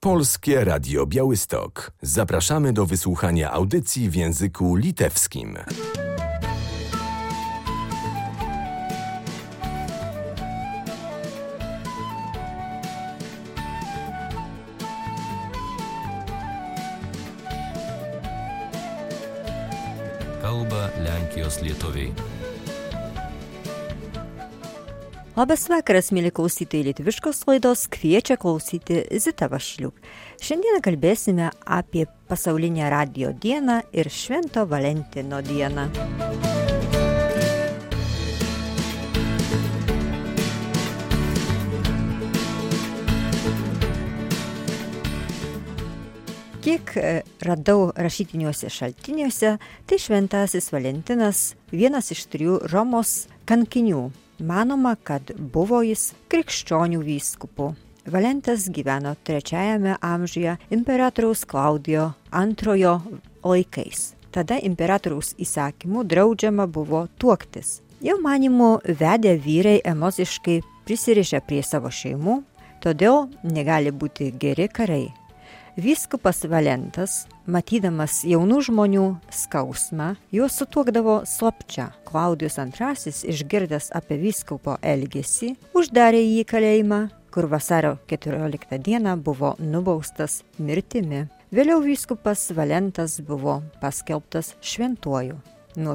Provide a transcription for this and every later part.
Polskie Radio Białystok. Zapraszamy do wysłuchania audycji w języku litewskim. Kalba Lenkijos lietuviai. Labas vakaras, mėly klausytojai, lietuviškos laidos kviečia klausyti Zita Vašliuk. Šiandien kalbėsime apie pasaulinę radijo dieną ir Švento Valentino dieną. Kiek radau rašytiniuose šaltiniuose, tai Šventasis Valentinas vienas iš 3 Romos kankinių. Manoma, kad buvo jis krikščionių vyskupu. Valentas gyveno 3 amžiuje imperatoriaus Klaudijo II laikais. Tada imperatoriaus įsakymu draudžiama buvo tuoktis. Jo manymu vedę vyrai emociškai prisirišę prie savo šeimų, todėl negali būti geri karai. Vyskupas Valentas, matydamas jaunų žmonių skausmą, juos sutuokdavo slapčia. Klaudijus II, išgirdęs apie vyskupo elgesį, uždarė jį į kalėjimą, kur vasario 14 dieną buvo nubaustas mirtimi. Vėliau vyskupas Valentas buvo paskelbtas šventuoju. Nuo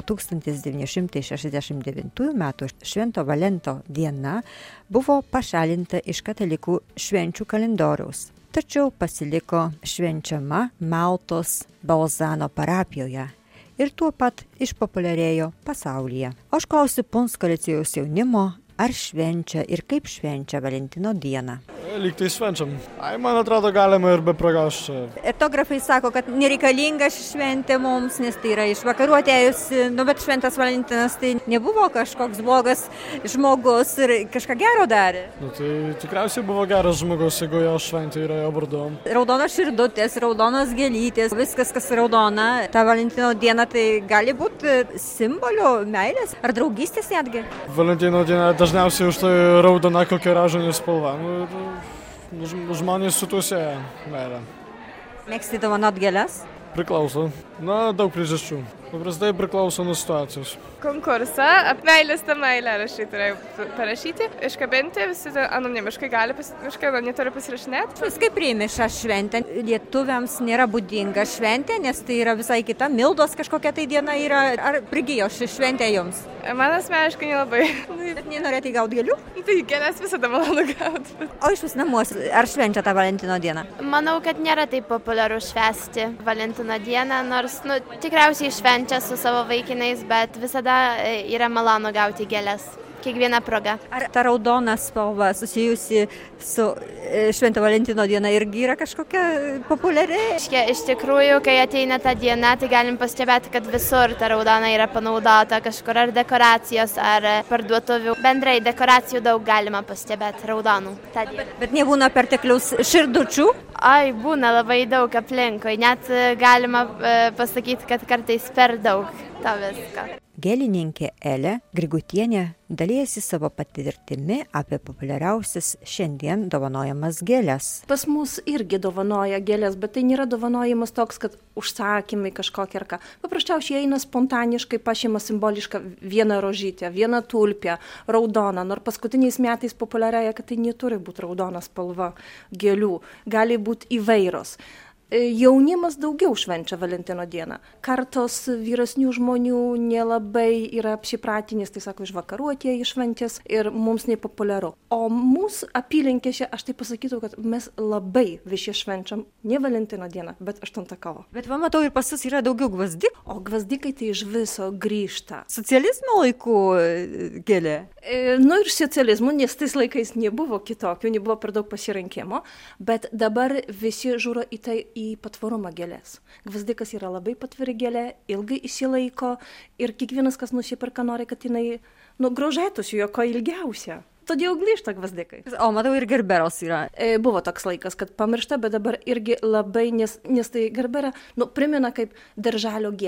1969 metų Švento Valento diena buvo pašalinta iš katalikų švenčių kalendoriaus. Tačiau pasiliko švenčiama Maltos Balzano parapijoje ir tuo pat išpopuliarėjo pasaulyje. Aš klausiu Punsko licėjaus jaunimo, ar švenčia ir kaip švenčia Valentino dieną. Lyg tai švenčiam. Man atrodo, galima ir be progos čia. Etnografai sako, kad nereikalinga šventė mums, nes tai yra iš vakarų atėjusi, bet Šventas Valentinas tai nebuvo kažkoks blogas žmogus ir kažką gero darė. Tai tikriausiai buvo geras žmogus, jeigu jo šventė yra jo vardu. Raudonos širdutės, raudonos gėlytės, viskas, kas raudona. Ta Valentino diena tai gali būti simboliu meilės ar draugystės netgi. Valentino diena dažniausiai už tai raudona kokia ražanė spalva. Žmonės su tuo sieja meilę. Mėgsti dovanot gėles? Priklauso. Daug priežasčių. Paprastai priklauso nuo situacijos. Konkursą meilės tą meilę parašyti, iškabinti, visi anonimiškai gali, neturi pasirašinėti. Kaip priimi šią šventę? Lietuviams nėra būdinga šventė, nes tai yra visai kita. Mildos kažkokia tai diena yra. Ar prigijo ši šventė jums? Man asmeniškai nelabai. Bet nenorėtai gauti gėlių? Tai gėlės visada malonu gauti. O iš vis namuose, ar švenčia tą Valentino dieną? Manau, kad nėra taip populiaru švęsti Valentino dieną, nors tikriausiai švenčia su savo vaikinais, bet visada yra malonu gauti gėles. Kiekviena proga. Ar ta raudona spalva susijusi su Švento Valentino diena irgi yra kažkokia populiari? Iš tikrųjų, kai ateina ta diena, tai galim pastebėti, kad visur ta raudona yra panaudota kažkur ar dekoracijos, ar parduotuvių. Bendrai dekoracijų daug galima pastebėti raudonų. Bet nebūna pertekliaus širdučių? Ai, būna labai daug aplinkui. Net galima pasakyti, kad kartais per daug to visko. Gėlininkė Elė Grigutienė dalijasi savo patirtimi apie populiariausias šiandien dovanojamas gėles. Pas mus irgi dovanoja gėlės, bet tai nėra dovanojimas toks, kad užsakymai kažkokie ar ką. Paprasčiausiai eina spontaniškai, pašeima simbolišką vieną rožytę, vieną tulpę, raudoną. Nors paskutiniais metais populiarėja, kad tai neturi būti raudona spalva gėlių, gali būti įvairios. Jaunimas daugiau švenčia Valentino dieną. Kartos vyresnių žmonių nelabai yra apsipratinės, tai sako, iš vakarų atėję šventės ir mums nepopuliaru. O mūsų apylinkėse, aš tai pasakytų, kad mes labai visi švenčiam ne Valentino dieną, bet 8 kovo. Bet va, matau, ir pas jūs yra daugiau gvazdikų. O gvazdikai tai iš viso grįžta. Socializmo laikų gėlė? Ir socializmu, nes tais laikais nebuvo kitokių, nebuvo per daug pasirinkimo, bet dabar visi žiūri į tai į patvarumą gėlės. Gvazdikas yra labai patvari gėlė, ilgai įsilaiko ir kiekvienas, kas nusiperka, nori, kad jinai grožėtųsi jo ko ilgiausia. Todėl grįžta gvazdikai. O matau, ir gerberos yra. Buvo toks laikas, kad pamiršta, bet dabar irgi labai, nes tai gerbera primena kaip darželio gėlė.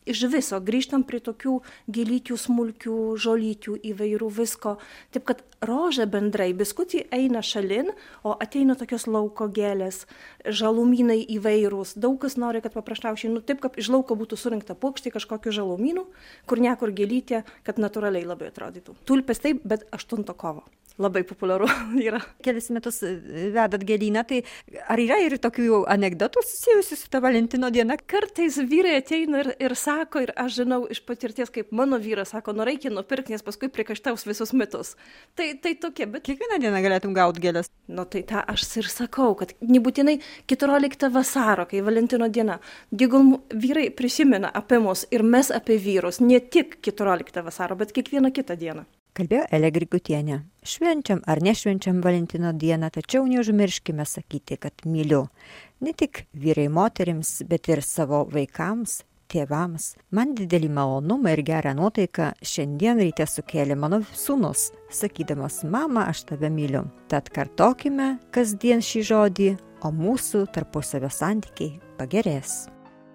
iš viso grįžtam prie tokių gėlyčių, smulkių, žolyčių įvairių visko. Taip, kad rožė bendrai, biskutį eina šalin, o ateina tokios lauko gėlės, žalumynai įvairūs. Daug kas nori, kad paprasčiausiai, taip, kad iš lauko būtų surinkta puokštė kažkokių žalumynų, kur niekur gėlytė, kad natūraliai labai atrodytų. Tulpės taip, bet 8 kovo. Labai populiaru yra. Kelis metus vedat gėlyną, tai ar yra ir tokių anekdotų susijusių su ta Valentino diena? Kartais vyrai ateina ir sako, ir aš žinau iš patirties, kaip mano vyras sako, reikia nupirkti, nes paskui priekaištaus visus metus. Tai tokie, bet... Kiekvieną dieną galėtum gauti gėlės. Tai tą aš ir sakau, kad nebūtinai 14 vasaro, kai Valentino diena. Digul vyrai prisimena apie mus ir mes apie vyrus, ne tik 14 vasaro, bet kiekvieną kitą dieną. Kalbėjo Elė Grigutienė. Švenčiam ar nešvenčiam Valentino dieną, tačiau neužmirškime sakyti, kad myliu. Ne tik vyrai moterims, bet ir savo vaikams, tėvams. Man didelį malonumą ir gerą nuotaiką šiandien ryte sukėlė mano sūnus, sakydamas, mama, aš tave myliu. Tad kartokime kasdien šį žodį, o mūsų tarpusavio santykiai pagerės.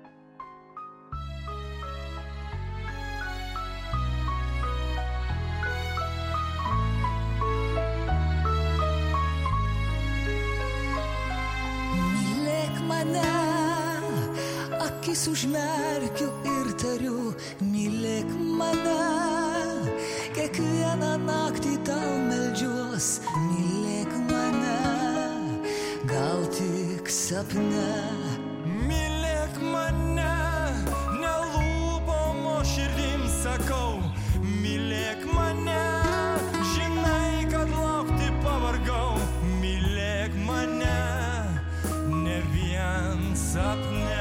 Akis užmerkiu ir tariu, mylėk mane, kiekvieną naktį tau meldžiuos, mylėk mane, gal tik sapne. Mylėk mane, ne lūpom, o širdim sakau, mylėk mane, žinai, kad laukti pavargau, mylėk mane, ne vien sapne.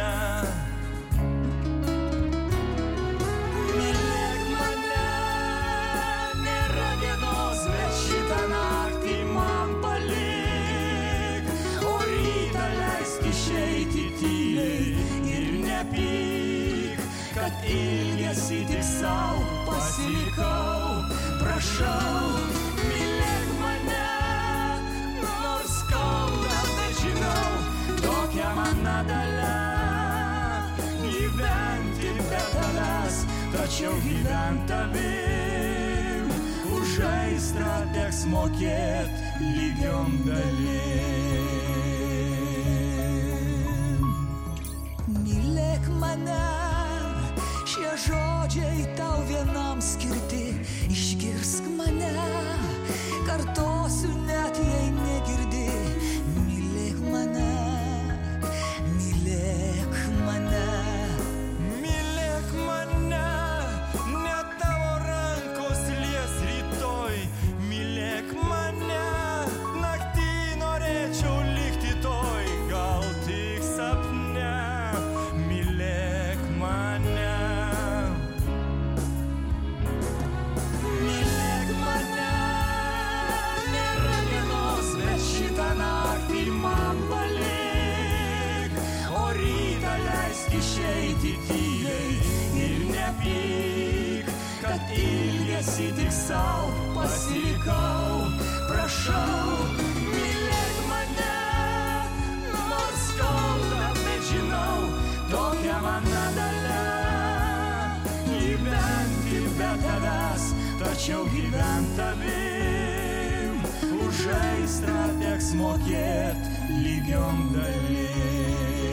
Išeiti tyliai ir nepyk, kad ilgesį tik savo pasilikau. Prašau, mylėk mane, nors skauda, bet žinau, tokia mano dalia. Gyventi be tavęs, tačiau gyvent tavim, už aistrą teks mokėt lygiom dalim. Mylėk mane, šie žodžiai tau vienam skirti, išgirsk mane, kartosiu net jei negirdi, mylėk mane, mylėk mane. Mylėk mane, ne tavo rankos lies rytoj, mylėk mane, naktį norėčiau likti toj, gal tik sapne. Išeiti tyliai ir nepyk, kad ilgesį tik savo pasilikau. Prašau, mylėk mane, nors skauda, bet žinau, tokia mano dalia. Gyventi be tavęs, tačiau gyvent tavim, už aistrą teks mokėt lygiom dalim.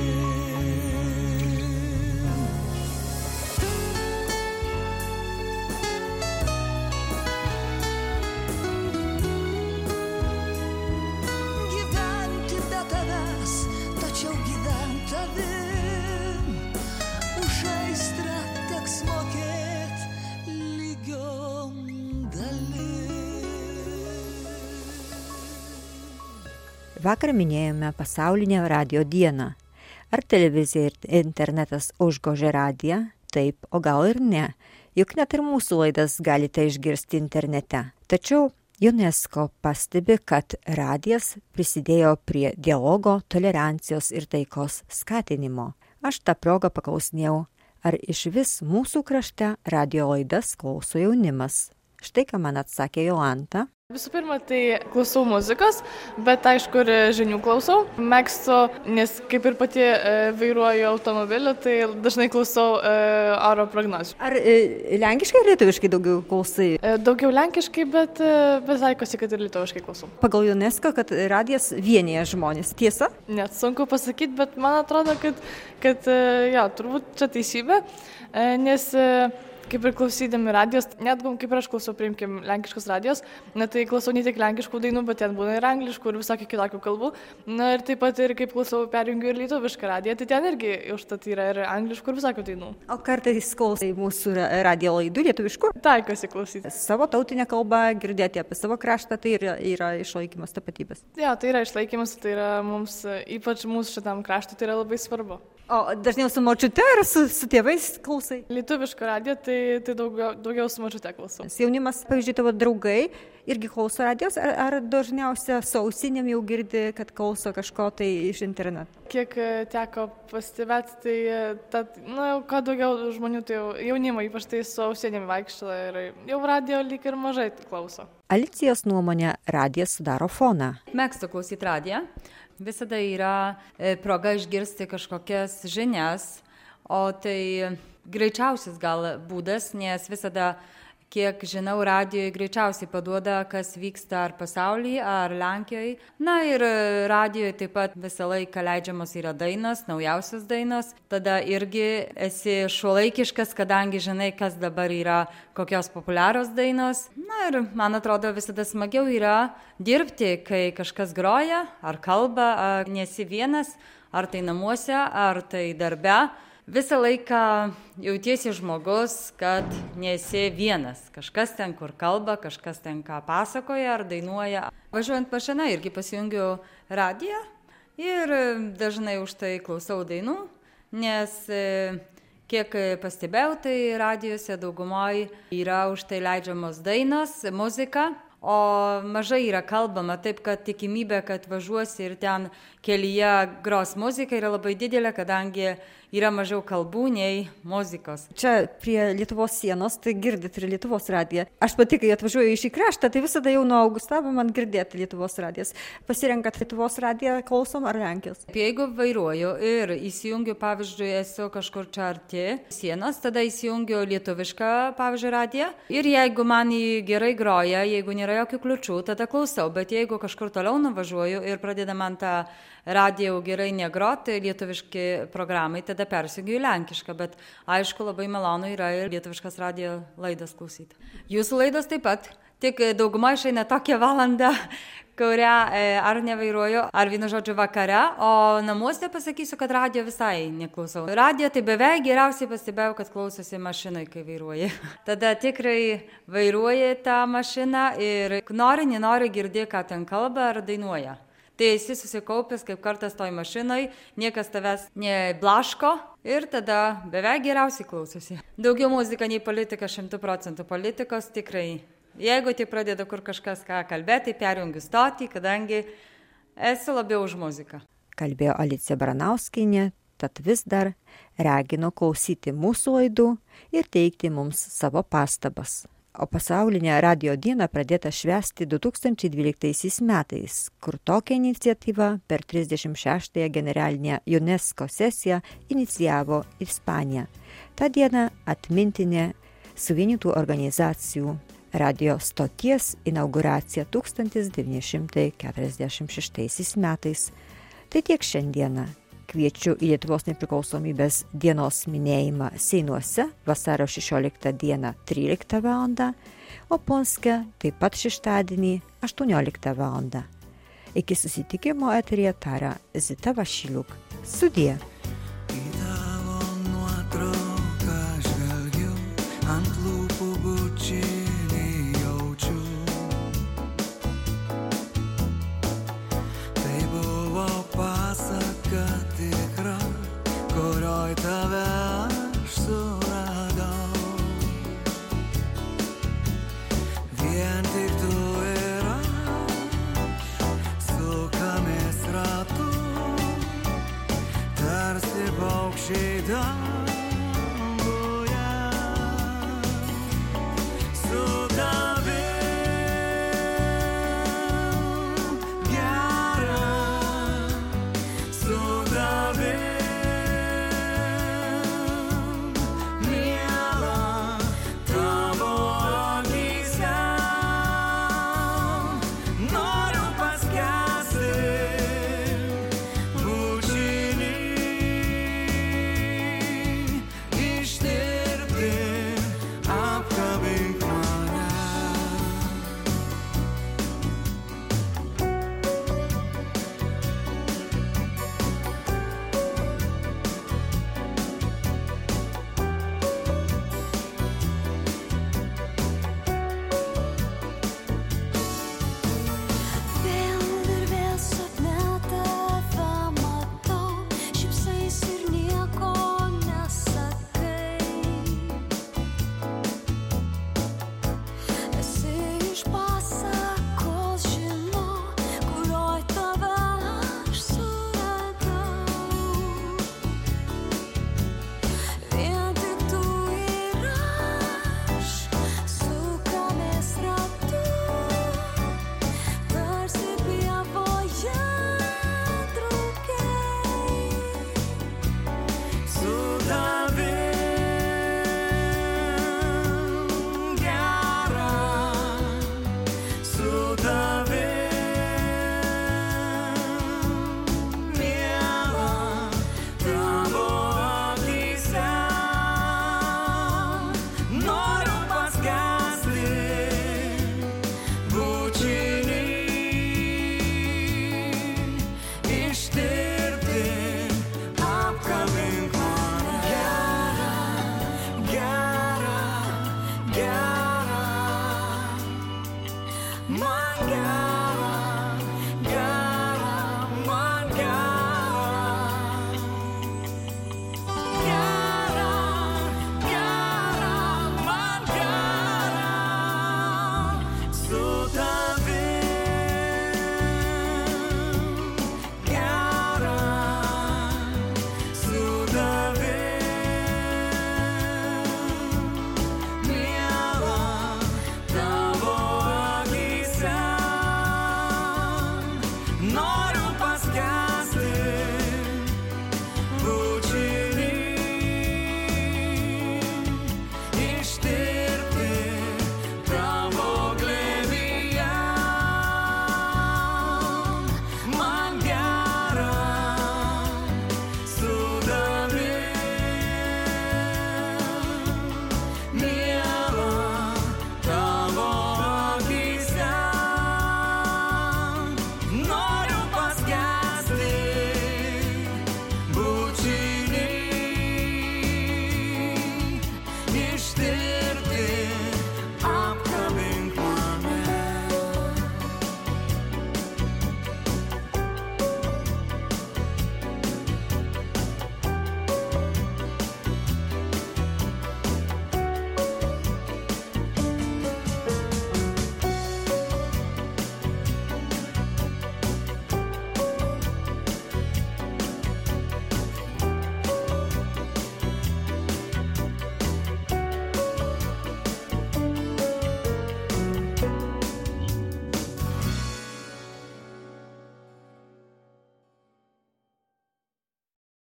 Vakar minėjome pasaulinę radio dieną. Ar televizija ir internetas užgožė radiją? Taip, o gal ir ne. Juk net ir mūsų laidas galite išgirsti internete. Tačiau UNESCO pastebi, kad radijas prisidėjo prie dialogo, tolerancijos ir taikos skatinimo. Aš tą progą paklausinėjau, ar iš vis mūsų krašte radio laidas klauso jaunimas. Štai ką man atsakė Jolanta. Visų pirma, tai klausau muzikos, bet aišku ir žinių klausau. Mėgstu, nes kaip ir pati vairuoju automobilį, tai dažnai klausau oro prognozių. Ar lenkiškai ar lietuviškai daugiau klausai? Daugiau lenkiškai, bet taikosi, kad ir lietuviškai klausau. Pagal UNESCO, kad radijas vienyje žmonės. Tiesa? Net sunku pasakyti, bet man atrodo, kad turbūt čia teisybė, nes kaip ir klausydami radijos, net kaip ir aš klausau, priimkim, lenkiškus radijos, tai klausau ne tik lenkiškų dainų, bet ten būna ir angliškų ir visokių kitokių kalbų. Na ir taip pat ir kaip klausau, perjungiu ir lietuvišką radiją, tai ten irgi užtat yra ir angliškų ir visokių dainų. O kartais klausai mūsų radijo laidų lietuviškų? Taikosi klausyti. Savo tautinę kalbą girdėti apie savo kraštą, tai yra išlaikymas tapatybės. Jo, tai yra išlaikymas, tai yra mums, ypač mūsų šitam kraštui, tai yra labai svarbu. O dažniau su močiute ar su tėvais klausai? Lietuvišką radiją, tai daugiau su močiute klausau. Jaunimas, pavyzdžiui, tavo draugai irgi klauso radijos, ar dažniausia su ausinėm jau girdi, kad klauso kažko tai iš interneto? Kiek teko pastebėti, tai kuo daugiau žmonių, tai jaunimo, ypač tai su ausinėm vaikšto ir jau radijo lyg ir mažai klauso. Alicijos nuomonė, radijas sudaro foną. Mėgstu klausyti radiją. Visada yra proga išgirsti kažkokias žinias, o tai greičiausias gal būdas, nes visada, kiek žinau, radijoje greičiausiai paduoda, kas vyksta ar pasaulyje, ar Lenkijoje. Na ir radijoje taip pat visą laiką leidžiamos yra dainos, naujausios dainos. Tada irgi esi šiuolaikiškas, kadangi žinai, kas dabar yra, kokios populiarios dainos. Na ir man atrodo visada smagiau yra dirbti, kai kažkas groja, ar kalba, ar nesi vienas, ar tai namuose, ar tai darbe. Visą laiką jautiesi žmogus, kad nesi vienas. Kažkas ten, kur kalba, kažkas ten ką pasakoja ar dainuoja. Važiuojant mašina irgi pasijungiu radiją ir dažnai už tai klausau dainų, nes kiek pastebėjau, tai radijose daugumoje yra už tai leidžiamos dainos, muzika. O mažai yra kalbama, taip kad tikimybė, kad važiuosi ir ten kelyje gros muzika yra labai didelė, kadangi yra mažiau kalbų nei muzikos. Čia prie Lietuvos sienos, tai girdit ir Lietuvos radiją. Aš pati, kai atvažiuoju į šį kraštą, tai visada jau nuo Augustavo man girdėti Lietuvos radijas. Pasirenkat Lietuvos radiją, klausom ar Lenkijos? Jeigu vairuoju ir įsijungiu, pavyzdžiui, esu kažkur čia arti sienos, tada įsijungiu lietuvišką, pavyzdžiui, radiją. Ir jeigu man jį gerai groja, jeigu nėra jokių kliučių, tada klausau. Bet jeigu kažkur toliau nuvažiuoju ir pradeda man tą radiją gerai negroti, lietuviški programai, tada persijungiu į lenkišką, bet aišku labai malonu yra ir lietuviškas radijo laidas klausyti. Jūsų laidos taip pat, tik dauguma išeina tokią valandą, kurią ar nevairuoju, ar vienu žodžiu vakare, o namuose pasakysiu, kad radijo visai neklausau. Radijo tai beveik geriausiai pastebėjau, kad klausosi mašinai, kai vairuoji. Tada tikrai vairuoji tą mašiną ir nenori girdėti, ką ten kalba ar dainuoja. Tai esi susikaupęs kaip kartas toj mašinai, niekas tavęs neblaško ir tada beveik geriausiai klausosi. Daugiau muzika nei politika, 100% politikos tikrai. Jeigu tai pradeda kur kažkas ką kalbėti, perjungiu stotį, kadangi esu labiau už muziką. Kalbėjo Alicija Baranauskienė, tad vis dar ragino klausyti mūsų laidų ir teikti mums savo pastabas. O pasaulinė radijo diena pradėta švęsti 2012 metais, kur tokią iniciatyvą per 36-ąją generalinę UNESCO sesiją inicijavo Ispanija. Ta diena atmintinė suvienytų organizacijų radijo stoties inauguracija 1946 metais. Tai tiek šiandieną. Kviečiu į Lietuvos nepriklausomybės dienos minėjimą Seinuose vasario 16 dieną 13 val. O Punske taip pat šeštadienį 18 val. Iki susitikimo eteryje taria Zita Vašiliuk. Sudie. Į tavo nuotrauką žvelgiu, ant lūpų bučinį jaučiu. Tai buvo pasaka tikra, kurioj tave aš suradau. Vien tik tu ir aš sukamės ratu, tarsi paukščiai dar.